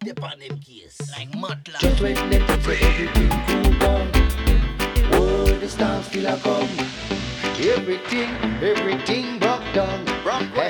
Dip on them case like Matla. Just when them think say everything cool down, oh, the storm still a come. Everything broke down. Hey,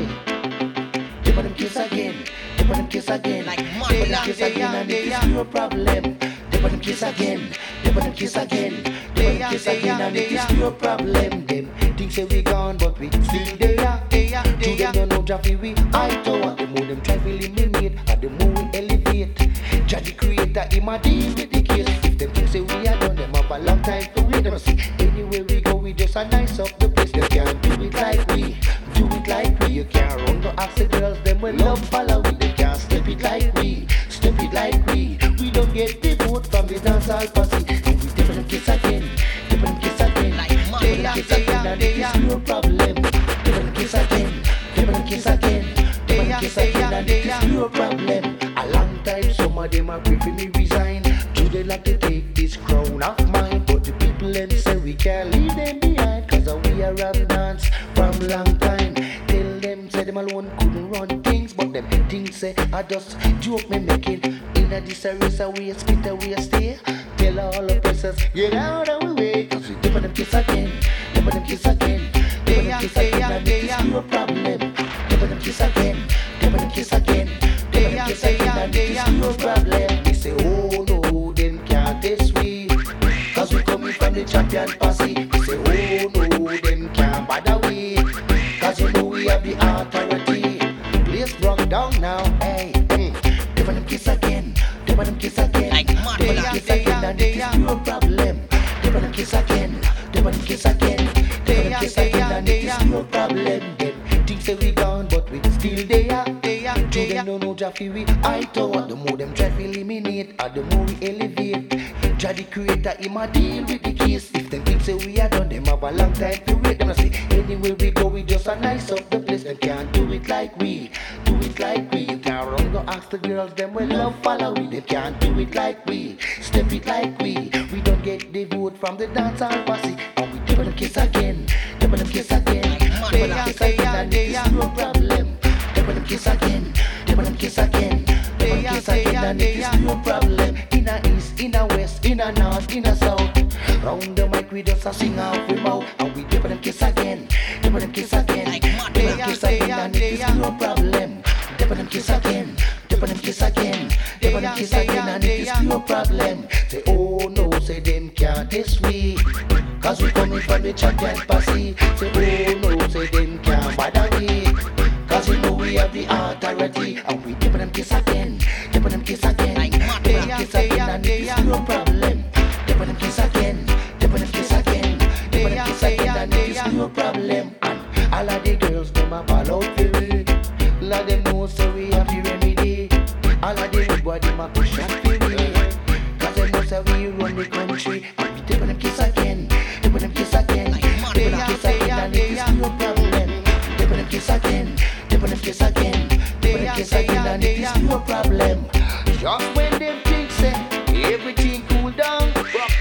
hey. Dip on them case again. Dip on them case again. Like Dip on them case again and it is your problem. Dip on them case again. Dip on them case again. Dip on them case again and it is your problem. Them think say we gone but we still there. To them don't know Jaffe we high tower. The more them try to eliminate, and the more we elevate. Jah the creator, him a deal with the case. If them think say we are done, them have a long time to wait. Them see anywhere we go, we just a nice up the place. They can't do it like we, do it like we. You can't run to ask the girls, them will love follow we. They can't step it like we, step it like we. We don't get the vote from the dancehall posse. And we dip on them kiss again, dip on them kiss again, Like dip on them kiss again, and it is no problem. Dip on them kiss again, dip on them kiss again, dip on them kiss again, and it is no problem. A long time, some of them are prefer me resign. Do they like to take this crown of mine? But the people them say we can't leave them behind. Cause we are have dance from long time. Tell them say them alone couldn't run things. But them things say I just joke me making. In a this race we spit away stay. Tell all the persons get out of the way. Cause we dip on them kiss again, dip on them kiss again, dip on them kiss again, and it is no problem. Dip on them kiss again, dip on them kiss again. Kiss again and it is no problem. They say, oh no, them can't this way. Cause we coming from the champion posse. They say, oh no, them can't bother we. Cause you know we have the authority. The place broke down now, hey. They want them kiss again, they want them kiss again. Like They want them kiss again and it is no problem. They want them kiss again, they want them kiss again. They want them kiss again and it is no problem. Them things say we gone but we still there. To them don't know Jaffe we high tower. The more them try to eliminate, and the more we elevate. Jah the creator, him a deal with the case. If them think say we are done, them have a long time to wait. Them a say anywhere we go, we just a nice up the place. Them can't do it like we, do it like we. You can't run go ask the girls, them will love follow we. They can't do it like we, step it like we. We don't get the vote from the dancehall posse. And we dip on them kiss again, dip on them kiss again, dip on them kiss again, and it is no problem. Dip on them kiss again, dip on them kiss again, dip on them kiss again, and it is no problem. In a east, in a west, in a north, in a south. Round the mic we just a sing out we mouth. And we dip on them kiss again, dip on them kiss again, dip on them kiss again, and it is no problem. Dip on them kiss again, dip on them kiss again, dip on them kiss again, and it is no problem. Say oh no, say them can't this way. Cause we coming from the champion posse. Say oh no, say them can't bother we. Cause we know we have the authority. And we dip on them kiss again, dip on them kiss again, dip on them kiss again, and it is no problem. Dip on them kiss again, dip on them kiss again, dip on them kiss again, and it is no problem. And all of the girls them a ball out for we. Let them know so we have the remedy. All of the good boy them a push out for we. Cause they know so we run the country. And we dip on them kiss again, dip on them kiss again, dip on them kiss again, and it is no problem. Dip on them kiss again, dip on them kiss again, dip on them kiss again, and it is no problem. Just when them think say everything cool down,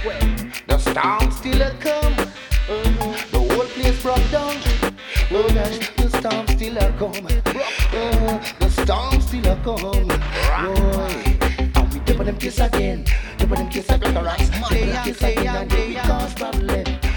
the storm still a come. The whole place broke down. Oh gosh, the storm still a come. The storm still a come. Boy, and we dip on them kiss again, dip on them kiss again, dip on them kiss again, and it cause problem.